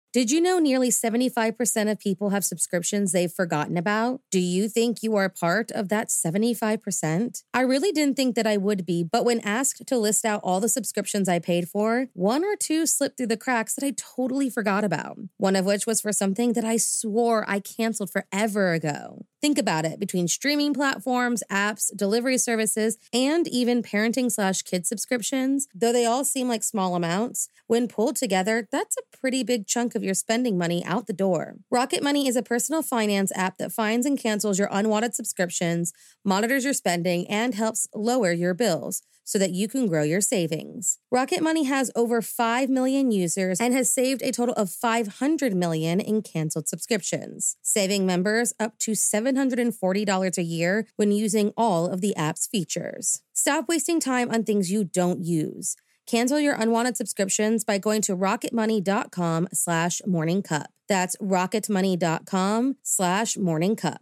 Did you know nearly 75% of people have subscriptions they've forgotten about? Do you think you are part of that 75%? I really didn't think that I would be, but when asked to list out all the subscriptions I paid for, one or two slipped through the cracks that I totally forgot about. One of which was for something that I swore I canceled forever ago. Think about it. Between streaming platforms, apps, delivery services, and even parenting/kid subscriptions, though they all seem like small amounts, when pulled together, that's a pretty big chunk of your spending money out the door. Rocket Money is a personal finance app that finds and cancels your unwanted subscriptions, monitors your spending, and helps lower your bills so that you can grow your savings. Rocket Money has over 5 million users and has saved a total of $500 million in canceled subscriptions, saving members up to $740 a year when using all of the app's features. Stop wasting time on things you don't use. Cancel your unwanted subscriptions by going to rocketmoney.com/morningcup. That's rocketmoney.com/morningcup.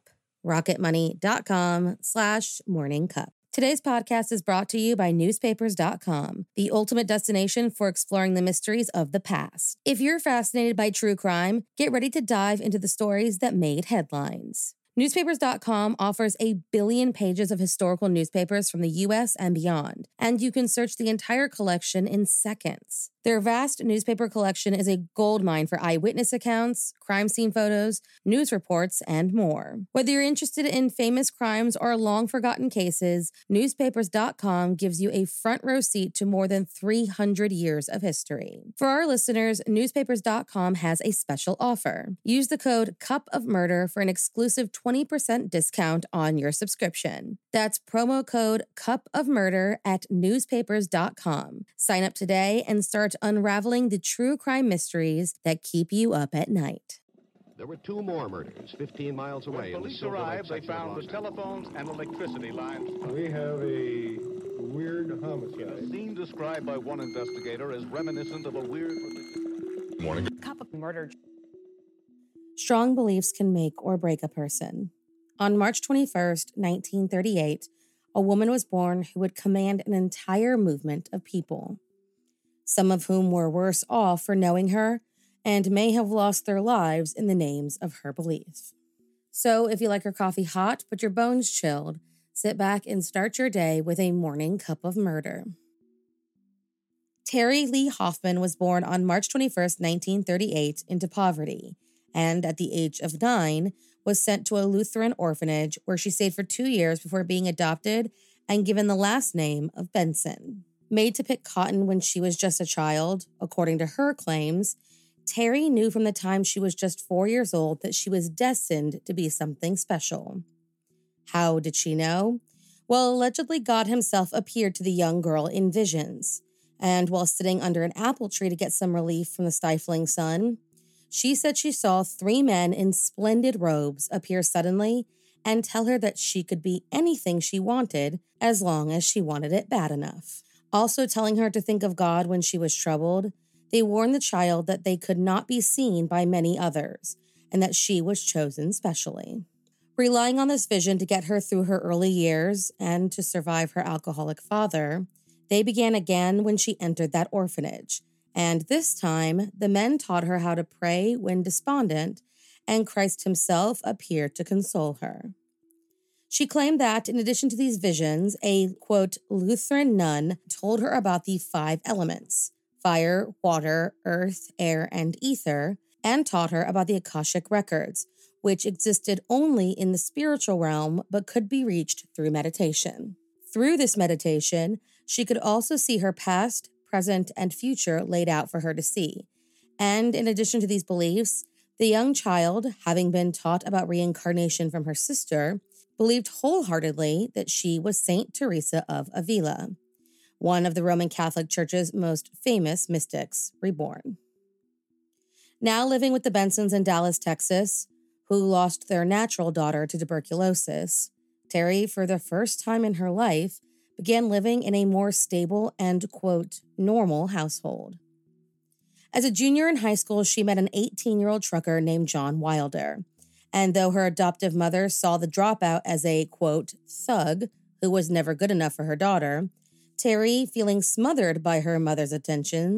rocketmoney.com/morningcup. Today's podcast is brought to you by newspapers.com, the ultimate destination for exploring the mysteries of the past. If you're fascinated by true crime, get ready to dive into the stories that made headlines. Newspapers.com offers 1 billion pages of historical newspapers from the U.S. and beyond, and you can search the entire collection in seconds. Their vast newspaper collection is a goldmine for eyewitness accounts, crime scene photos, news reports, and more. Whether you're interested in famous crimes or long-forgotten cases, Newspapers.com gives you a front row seat to more than 300 years of history. For our listeners, Newspapers.com has a special offer. Use the code CUPOFMURDER for an exclusive 20% discount on your subscription. That's promo code CUPOFMURDER at Newspapers.com. Sign up today and start unraveling the true crime mysteries that keep you up at night. There were 2 more murders 15 miles away. When police arrived, they found the telephones and electricity lines. We have a weird homicide. A scene described by one investigator as reminiscent of a weird... Morning. Cup of murder. Strong beliefs can make or break a person. On March 21st, 1938, a woman was born who would command an entire movement of people, some of whom were worse off for knowing her and may have lost their lives in the names of her belief. So if you like your coffee hot but your bones chilled, sit back and start your day with a morning cup of murder. Terry Lee Hoffman was born on March 21st, 1938, into poverty, and at the age of 9, was sent to a Lutheran orphanage where she stayed for 2 years before being adopted and given the last name of Benson. Made to pick cotton when she was just a child, according to her claims, Terry knew from the time she was just 4 years old that she was destined to be something special. How did she know? Well, allegedly God himself appeared to the young girl in visions, and while sitting under an apple tree to get some relief from the stifling sun, she said she saw 3 men in splendid robes appear suddenly and tell her that she could be anything she wanted as long as she wanted it bad enough. Also telling her to think of God when she was troubled, they warned the child that they could not be seen by many others, and that she was chosen specially. Relying on this vision to get her through her early years and to survive her alcoholic father, they began again when she entered that orphanage, and this time the men taught her how to pray when despondent, and Christ himself appeared to console her. She claimed that, in addition to these visions, a, quote, Lutheran nun told her about the 5 elements, fire, water, earth, air, and ether, and taught her about the Akashic records, which existed only in the spiritual realm but could be reached through meditation. Through this meditation, she could also see her past, present, and future laid out for her to see. And in addition to these beliefs, the young child, having been taught about reincarnation from her sister, believed wholeheartedly that she was Saint Teresa of Avila, one of the Roman Catholic Church's most famous mystics reborn. Now living with the Bensons in Dallas, Texas, who lost their natural daughter to tuberculosis, Terry, for the first time in her life, began living in a more stable and, quote, normal household. As a junior in high school, she met an 18-year-old trucker named John Wilder, and though her adoptive mother saw the dropout as a, quote, thug who was never good enough for her daughter, Terry, feeling smothered by her mother's attentions,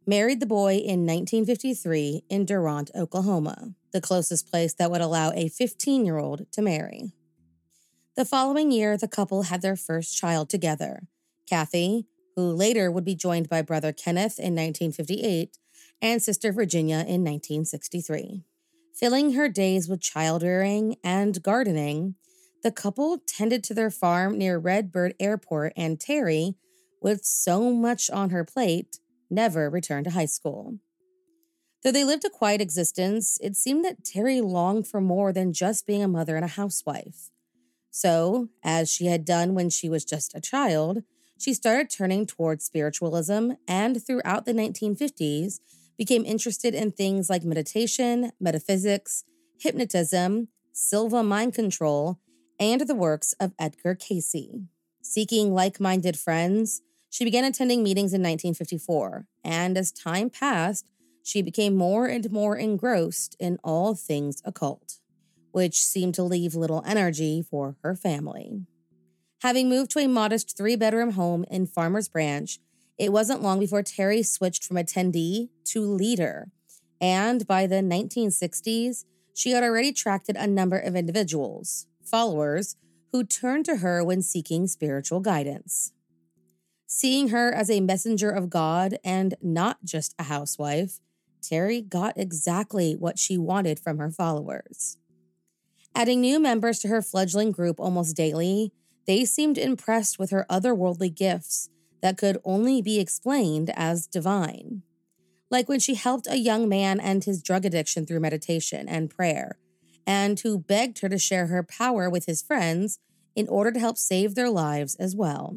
married the boy in 1953 in Durant, Oklahoma, the closest place that would allow a 15-year-old to marry. The following year, the couple had their first child together, Kathy, who later would be joined by brother Kenneth in 1958 and sister Virginia in 1963. Filling her days with child-rearing and gardening, the couple tended to their farm near Redbird Airport, and Terry, with so much on her plate, never returned to high school. Though they lived a quiet existence, it seemed that Terry longed for more than just being a mother and a housewife. So, as she had done when she was just a child, she started turning towards spiritualism and throughout the 1950s became interested in things like meditation, metaphysics, hypnotism, Silva mind control, and the works of Edgar Cayce. Seeking like-minded friends, she began attending meetings in 1954, and as time passed, she became more and more engrossed in all things occult, which seemed to leave little energy for her family. Having moved to a modest 3-bedroom home in Farmers Branch, it wasn't long before Terry switched from attendee to leader, and by the 1960s, she had already attracted a number of individuals, followers, who turned to her when seeking spiritual guidance. Seeing her as a messenger of God and not just a housewife, Terry got exactly what she wanted from her followers. Adding new members to her fledgling group almost daily, they seemed impressed with her otherworldly gifts that could only be explained as divine. Like when she helped a young man end his drug addiction through meditation and prayer, and who begged her to share her power with his friends in order to help save their lives as well.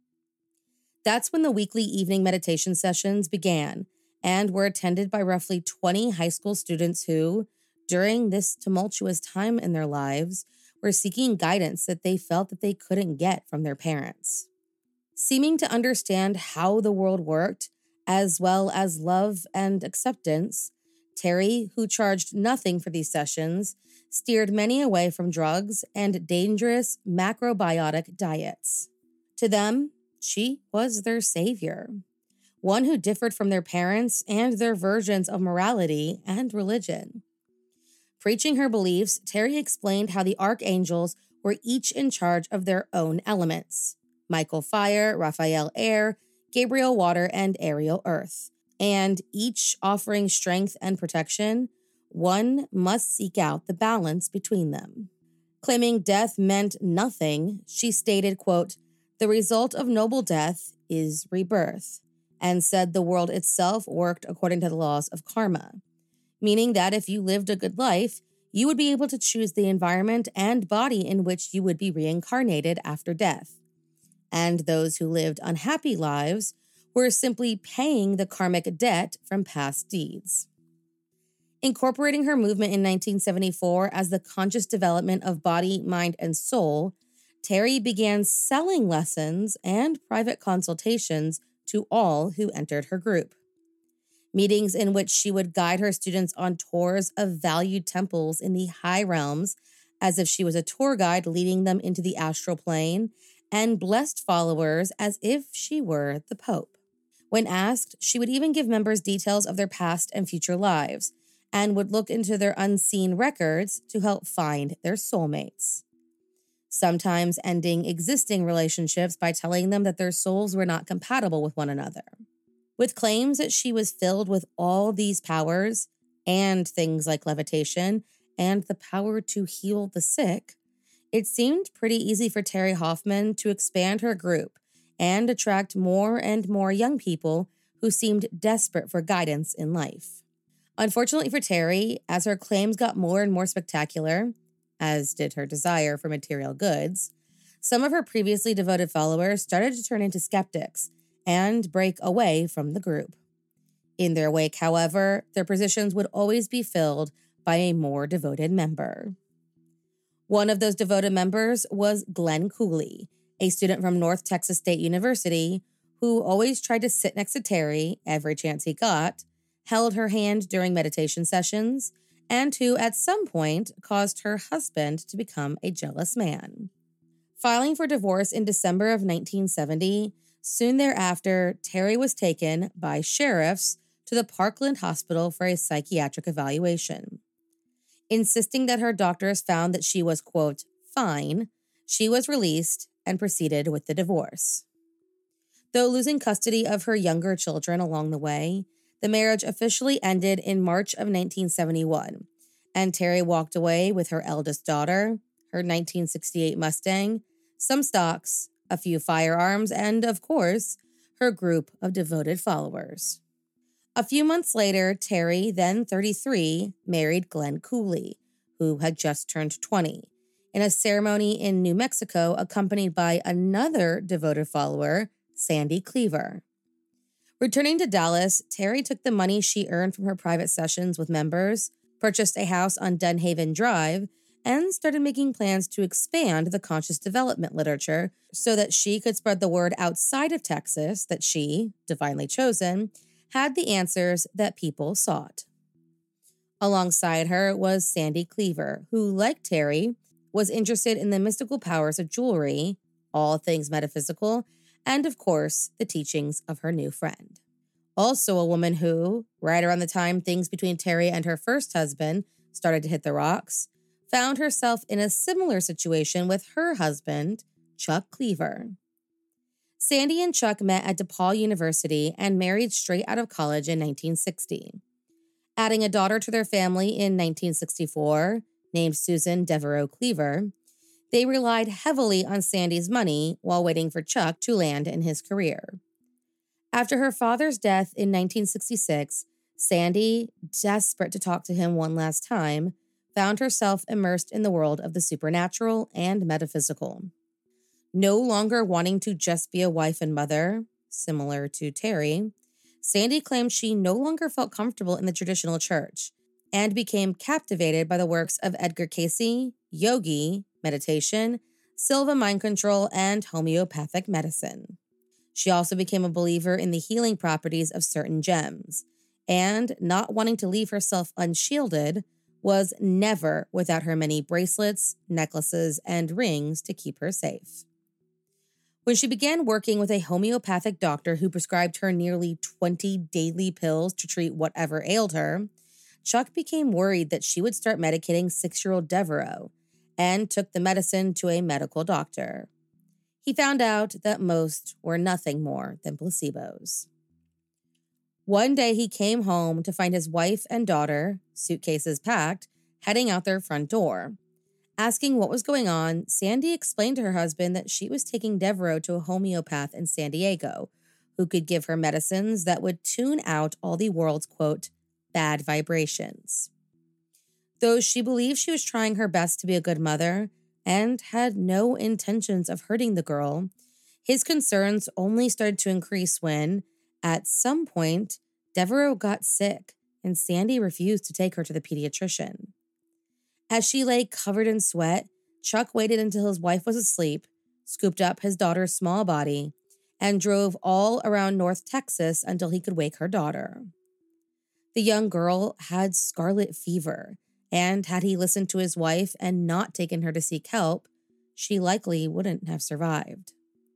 That's when the weekly evening meditation sessions began and were attended by roughly 20 high school students who, during this tumultuous time in their lives, were seeking guidance that they felt that they couldn't get from their parents. Seeming to understand how the world worked, as well as love and acceptance, Terry, who charged nothing for these sessions, steered many away from drugs and dangerous macrobiotic diets. To them, she was their savior, one who differed from their parents and their versions of morality and religion. Preaching her beliefs, Terry explained how the archangels were each in charge of their own elements: Michael Fire, Raphael Air, Gabriel Water, and Ariel Earth. And each offering strength and protection, one must seek out the balance between them. Claiming death meant nothing, she stated, quote, "The result of noble death is rebirth," and said the world itself worked according to the laws of karma, meaning that if you lived a good life, you would be able to choose the environment and body in which you would be reincarnated after death. And those who lived unhappy lives were simply paying the karmic debt from past deeds. Incorporating her movement in 1974 as the conscious development of body, mind, and soul, Terry began selling lessons and private consultations to all who entered her group. Meetings in which she would guide her students on tours of valued temples in the high realms, as if she was a tour guide leading them into the astral plane, and blessed followers as if she were the Pope. When asked, she would even give members details of their past and future lives, and would look into their unseen records to help find their soulmates. Sometimes ending existing relationships by telling them that their souls were not compatible with one another. With claims that she was filled with all these powers, and things like levitation, and the power to heal the sick, it seemed pretty easy for Terry Hoffman to expand her group and attract more and more young people who seemed desperate for guidance in life. Unfortunately for Terry, as her claims got more and more spectacular, as did her desire for material goods, some of her previously devoted followers started to turn into skeptics and break away from the group. In their wake, however, their positions would always be filled by a more devoted member. One of those devoted members was Glenn Cooley, a student from North Texas State University who always tried to sit next to Terry every chance he got, held her hand during meditation sessions, and who at some point caused her husband to become a jealous man. Filing for divorce in December of 1970, soon thereafter, Terry was taken by sheriffs to the Parkland Hospital for a psychiatric evaluation. Insisting that her doctors found that she was, quote, fine, she was released and proceeded with the divorce. Though losing custody of her younger children along the way, the marriage officially ended in March of 1971, and Terry walked away with her eldest daughter, her 1968 Mustang, some stocks, a few firearms, and, of course, her group of devoted followers. A few months later, Terry, then 33, married Glenn Cooley, who had just turned 20, in a ceremony in New Mexico accompanied by another devoted follower, Sandy Cleaver. Returning to Dallas, Terry took the money she earned from her private sessions with members, purchased a house on Dunhaven Drive, and started making plans to expand the conscious development literature so that she could spread the word outside of Texas that she, divinely chosen, had the answers that people sought. Alongside her was Sandy Cleaver, who, like Terry, was interested in the mystical powers of jewelry, all things metaphysical, and, of course, the teachings of her new friend. Also a woman who, right around the time things between Terry and her first husband started to hit the rocks, found herself in a similar situation with her husband, Chuck Cleaver. Sandy and Chuck met at DePaul University and married straight out of college in 1960. Adding a daughter to their family in 1964, named Susan Devereaux Cleaver, they relied heavily on Sandy's money while waiting for Chuck to land in his career. After her father's death in 1966, Sandy, desperate to talk to him one last time, found herself immersed in the world of the supernatural and metaphysical. No longer wanting to just be a wife and mother, similar to Terry, Sandy claimed she no longer felt comfortable in the traditional church and became captivated by the works of Edgar Cayce, yogi, meditation, Silva mind control, and homeopathic medicine. She also became a believer in the healing properties of certain gems, and, not wanting to leave herself unshielded, was never without her many bracelets, necklaces, and rings to keep her safe. When she began working with a homeopathic doctor who prescribed her nearly 20 daily pills to treat whatever ailed her, Chuck became worried that she would start medicating 6-year-old Devereaux and took the medicine to a medical doctor. He found out that most were nothing more than placebos. One day he came home to find his wife and daughter, suitcases packed, heading out their front door. Asking what was going on, Sandy explained to her husband that she was taking Devereaux to a homeopath in San Diego, who could give her medicines that would tune out all the world's, quote, bad vibrations. Though she believed she was trying her best to be a good mother and had no intentions of hurting the girl, his concerns only started to increase when, at some point, Devereaux got sick and Sandy refused to take her to the pediatrician. As she lay covered in sweat, Chuck waited until his wife was asleep, scooped up his daughter's small body, and drove all around North Texas until he could wake her daughter. The young girl had scarlet fever, and had he listened to his wife and not taken her to seek help, she likely wouldn't have survived.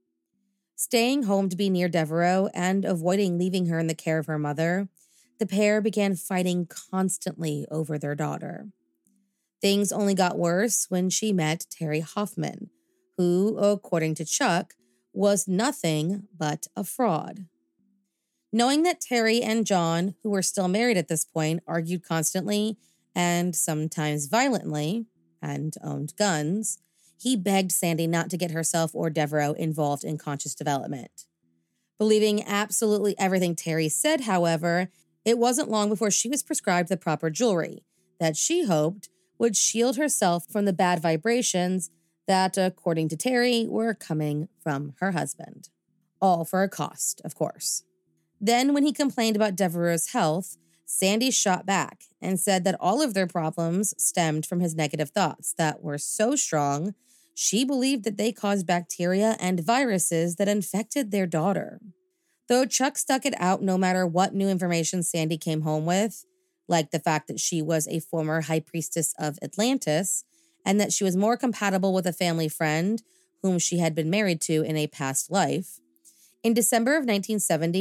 Staying home to be near Devereaux and avoiding leaving her in the care of her mother, the pair began fighting constantly over their daughter. Things only got worse when she met Terry Hoffman, who, according to Chuck, was nothing but a fraud. Knowing that Terry and John, who were still married at this point, argued constantly and sometimes violently and owned guns, he begged Sandy not to get herself or Devereaux involved in conscious development. Believing absolutely everything Terry said, however, it wasn't long before she was prescribed the proper jewelry that she hoped would shield herself from the bad vibrations that, according to Terry, were coming from her husband. All for a cost, of course. Then, when he complained about Devereaux's health, Sandy shot back and said that all of their problems stemmed from his negative thoughts that were so strong, she believed that they caused bacteria and viruses that infected their daughter. Though Chuck stuck it out no matter what new information Sandy came home with, like the fact that she was a former high priestess of Atlantis and that she was more compatible with a family friend whom she had been married to in a past life. In December of 1970,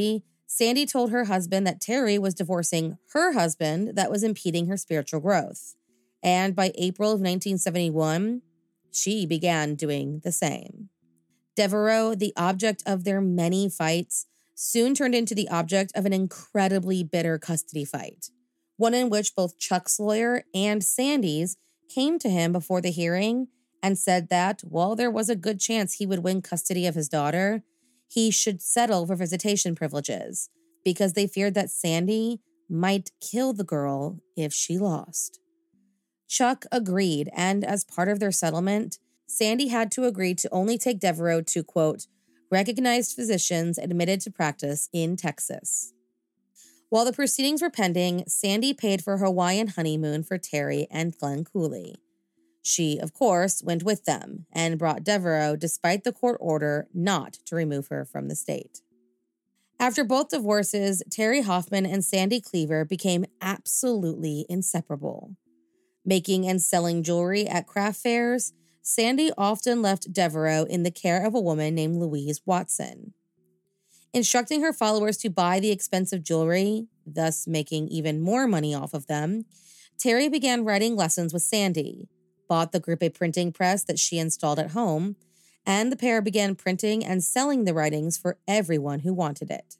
Sandy told her husband that Terry was divorcing her husband that was impeding her spiritual growth. And by April of 1971, she began doing the same. Devereaux, the object of their many fights, soon turned into the object of an incredibly bitter custody fight, one in which both Chuck's lawyer and Sandy's came to him before the hearing and said that, while there was a good chance he would win custody of his daughter, he should settle for visitation privileges because they feared that Sandy might kill the girl if she lost. Chuck agreed, and as part of their settlement, Sandy had to agree to only take Devereaux to, quote, recognized physicians admitted to practice in Texas. While the proceedings were pending, Sandy paid for a Hawaiian honeymoon for Terry and Glenn Cooley. She, of course, went with them and brought Devereaux despite the court order not to remove her from the state. After both divorces, Terry Hoffman and Sandy Cleaver became absolutely inseparable. Making and selling jewelry at craft fairs, Sandy often left Devereaux in the care of a woman named Louise Watson. Instructing her followers to buy the expensive jewelry, thus making even more money off of them, Terry began writing lessons with Sandy, bought the group a printing press that she installed at home, and the pair began printing and selling the writings for everyone who wanted it.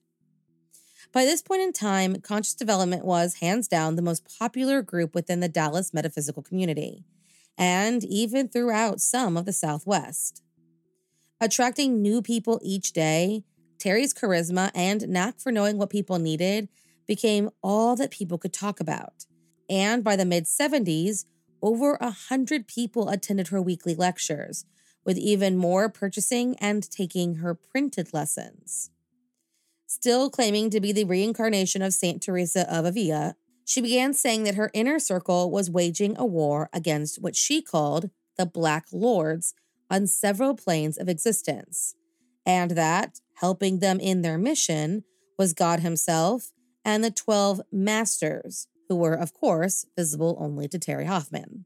By this point in time, Conscious Development was, hands down, the most popular group within the Dallas metaphysical community, and even throughout some of the Southwest. Attracting new people each day, Terry's charisma and knack for knowing what people needed became all that people could talk about. And by the mid-70s, over 100 people attended her weekly lectures, with even more purchasing and taking her printed lessons. Still claiming to be the reincarnation of Saint Teresa of Avila, she began saying that her inner circle was waging a war against what she called the Black Lords on several planes of existence, and that, helping them in their mission, was God himself and the 12 Masters, who were, of course, visible only to Terry Hoffman.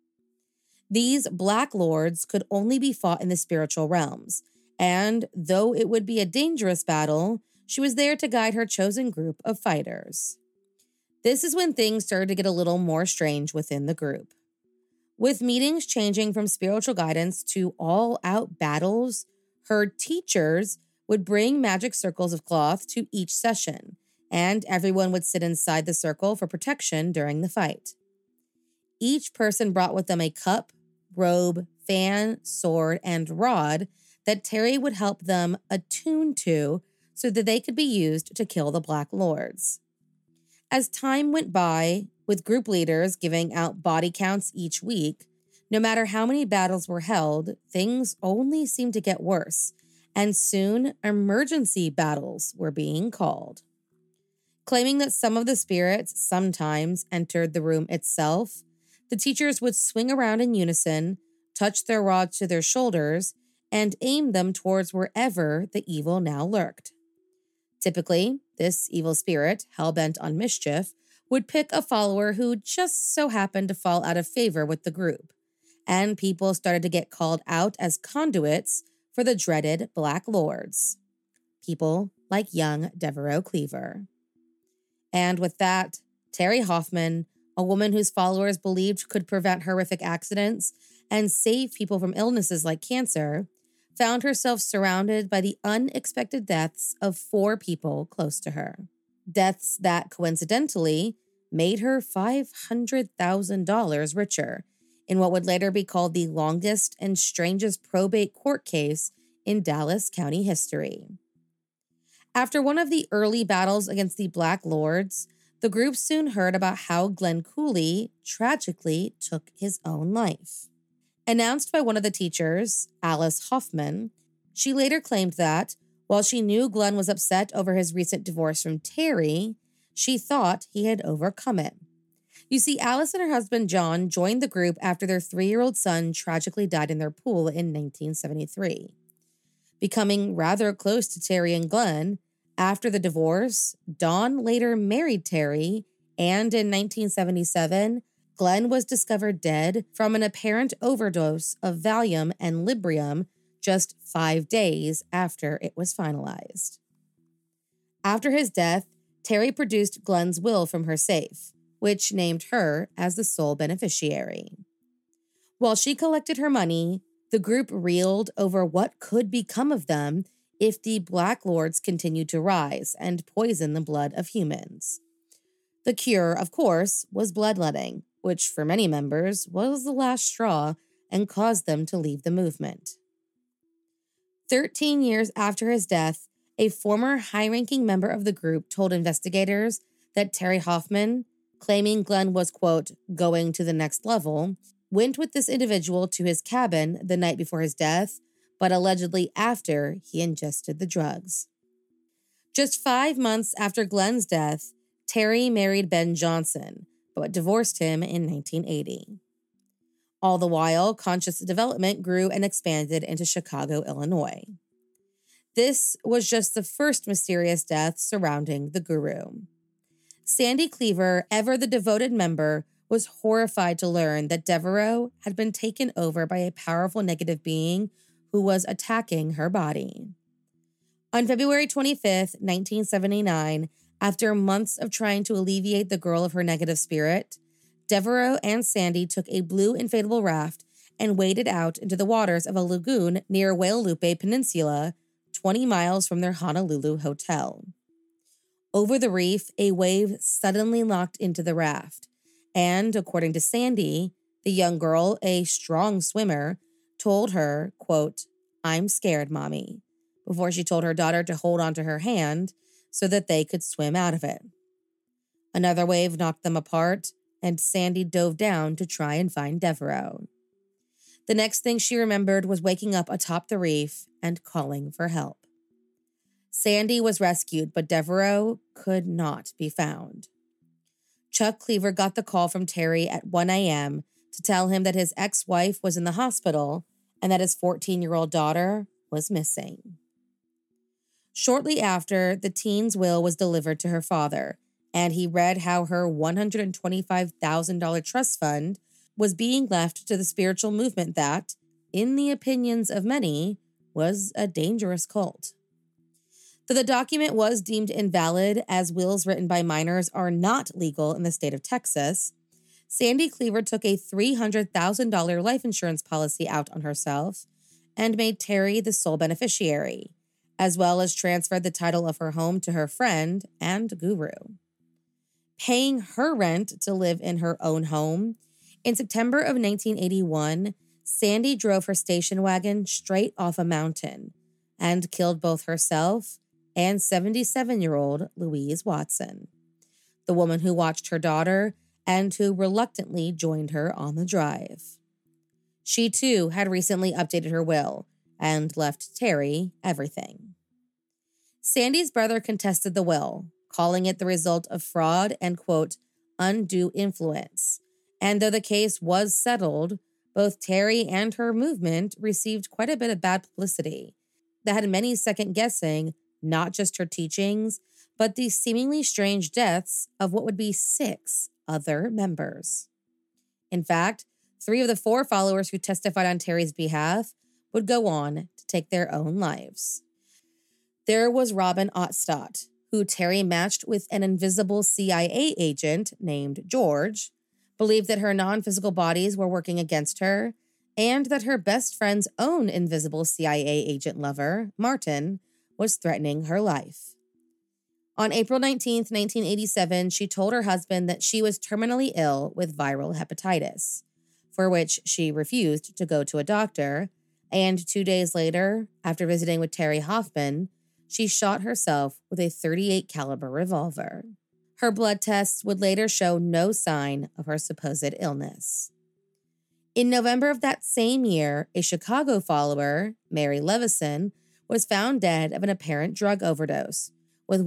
These Black Lords could only be fought in the spiritual realms, and though it would be a dangerous battle, she was there to guide her chosen group of fighters. This is when things started to get a little more strange within the group. With meetings changing from spiritual guidance to all-out battles, her teachers would bring magic circles of cloth to each session, and everyone would sit inside the circle for protection during the fight. Each person brought with them a cup, robe, fan, sword, and rod that Terry would help them attune to so that they could be used to kill the Black Lords. As time went by, with group leaders giving out body counts each week, no matter how many battles were held, things only seemed to get worse, and soon emergency battles were being called. Claiming that some of the spirits sometimes entered the room itself, the teachers would swing around in unison, touch their rods to their shoulders, and aim them towards wherever the evil now lurked. Typically, this evil spirit, hell-bent on mischief, would pick a follower who just so happened to fall out of favor with the group, and people started to get called out as conduits for the dreaded Black Lords. People like young Devereaux Cleaver. And with that, Terry Hoffman, a woman whose followers believed could prevent horrific accidents and save people from illnesses like cancer, found herself surrounded by the unexpected deaths of 4 people close to her. Deaths that, coincidentally, made her $500,000 richer in what would later be called the longest and strangest probate court case in Dallas County history. After one of the early battles against the Black Lords, the group soon heard about how Glenn Cooley tragically took his own life. Announced by one of the teachers, Alice Hoffman, she later claimed that, while she knew Glenn was upset over his recent divorce from Terry, she thought he had overcome it. You see, Alice and her husband John joined the group after their 3-year-old son tragically died in their pool in 1973. Becoming rather close to Terry and Glenn, after the divorce, Dawn later married Terry, and in 1977, Glenn was discovered dead from an apparent overdose of Valium and Librium just 5 days after it was finalized. After his death, Terry produced Glenn's will from her safe, which named her as the sole beneficiary. While she collected her money, the group reeled over what could become of them if the Black Lords continued to rise and poison the blood of humans. The cure, of course, was bloodletting, which for many members was the last straw and caused them to leave the movement. 13 years after his death, a former high-ranking member of the group told investigators that Terry Hoffman, claiming Glenn was, quote, going to the next level, went with this individual to his cabin the night before his death, but allegedly after he ingested the drugs. Just 5 months after Glenn's death, Terry married Ben Johnson, but divorced him in 1980. All the while, Conscious Development grew and expanded into Chicago, Illinois. This was just the first mysterious death surrounding the guru. Sandy Cleaver, ever the devoted member, was horrified to learn that Devereaux had been taken over by a powerful negative being who was attacking her body. On February 25th, 1979, after months of trying to alleviate the girl of her negative spirit, Devereaux and Sandy took a blue inflatable raft and waded out into the waters of a lagoon near Wailupe Peninsula, 20 miles from their Honolulu hotel. Over the reef, a wave suddenly locked into the raft, and according to Sandy, the young girl, a strong swimmer, told her, quote, "I'm scared, Mommy," before she told her daughter to hold onto her hand so that they could swim out of it. Another wave knocked them apart, and Sandy dove down to try and find Devereaux. The next thing she remembered was waking up atop the reef and calling for help. Sandy was rescued, but Devereaux could not be found. Chuck Cleaver got the call from Terry at 1 a.m. to tell him that his ex-wife was in the hospital and that his 14-year-old daughter was missing. Shortly after, the teen's will was delivered to her father, and he read how her $125,000 trust fund was being left to the spiritual movement that, in the opinions of many, was a dangerous cult. Though the document was deemed invalid, as wills written by minors are not legal in the state of Texas, Sandy Cleaver took a $300,000 life insurance policy out on herself and made Terry the sole beneficiary, as well as transferred the title of her home to her friend and guru. Paying her rent to live in her own home, in September of 1981, Sandy drove her station wagon straight off a mountain and killed both herself and 77-year-old Louise Watson, the woman who watched her daughter and who reluctantly joined her on the drive. She, too, had recently updated her will and left Terry everything. Sandy's brother contested the will, calling it the result of fraud and, quote, undue influence. And though the case was settled, both Terry and her movement received quite a bit of bad publicity that had many second-guessing not just her teachings, but the seemingly strange deaths of what would be 6 other members. In fact, 3 of the 4 followers who testified on Terry's behalf would go on to take their own lives. There was Robin Ottstott, who Terry matched with an invisible CIA agent named George, believed that her non-physical bodies were working against her, and that her best friend's own invisible CIA agent lover, Martin, was threatening her life. On April 19, 1987, she told her husband that she was terminally ill with viral hepatitis, for which she refused to go to a doctor, and 2 days later, after visiting with Terry Hoffman, she shot herself with a .38 caliber revolver. Her blood tests would later show no sign of her supposed illness. In November of that same year, a Chicago follower, Mary Levison, was found dead of an apparent drug overdose, with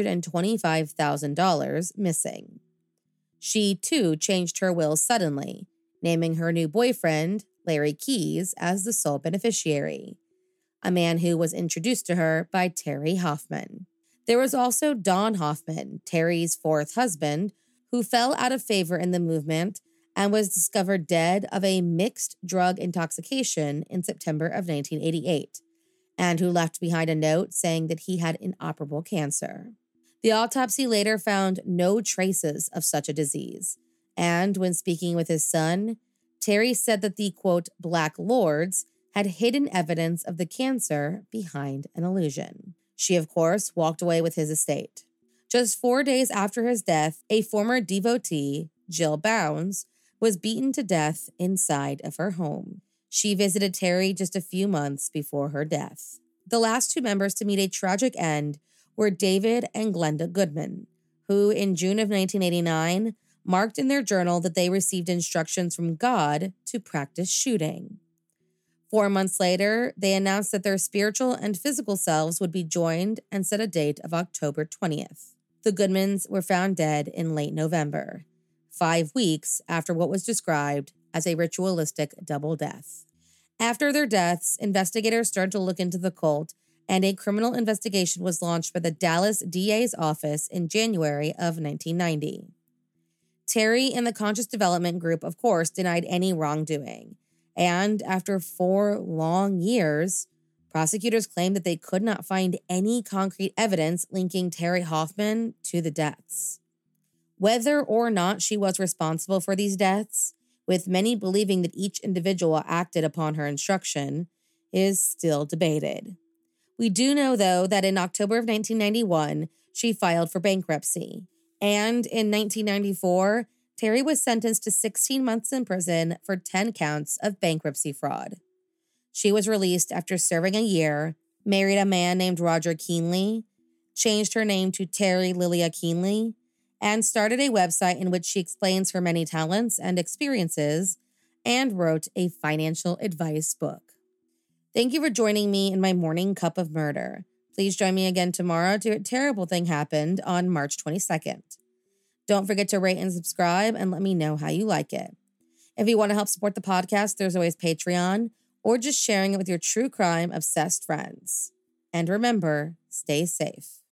$125,000 missing. She, too, changed her will suddenly, naming her new boyfriend, Larry Keyes, as the sole beneficiary, a man who was introduced to her by Terry Hoffman. There was also Don Hoffman, Terry's 4th husband, who fell out of favor in the movement and was discovered dead of a mixed drug intoxication in September of 1988, and who left behind a note saying that he had inoperable cancer. The autopsy later found no traces of such a disease. And when speaking with his son, Terry said that the, quote, Black Lords had hidden evidence of the cancer behind an illusion. She, of course, walked away with his estate. Just 4 days after his death, a former devotee, Jill Bounds, was beaten to death inside of her home. She visited Terry just a few months before her death. The last two members to meet a tragic end were David and Glenda Goodman, who in June of 1989 marked in their journal that they received instructions from God to practice shooting. 4 months later, they announced that their spiritual and physical selves would be joined and set a date of October 20th. The Goodmans were found dead in late November, 5 weeks after what was described as a ritualistic double death. After their deaths, investigators started to look into the cult, and a criminal investigation was launched by the Dallas DA's office in January of 1990. Terry and the Conscious Development Group, of course, denied any wrongdoing. And after 4 long years, prosecutors claimed that they could not find any concrete evidence linking Terry Hoffman to the deaths. Whether or not she was responsible for these deaths, with many believing that each individual acted upon her instruction, is still debated. We do know, though, that in October of 1991, she filed for bankruptcy. And in 1994, Terry was sentenced to 16 months in prison for 10 counts of bankruptcy fraud. She was released after serving a year, married a man named Roger Keenley, changed her name to Terry Lilia Keenley, and started a website in which she explains her many talents and experiences, and wrote a financial advice book. Thank you for joining me in my morning cup of murder. Please join me again tomorrow to A Terrible Thing Happened on March 22nd. Don't forget to rate and subscribe and let me know how you like it. If you want to help support the podcast, there's always Patreon or just sharing it with your true crime obsessed friends. And remember, stay safe.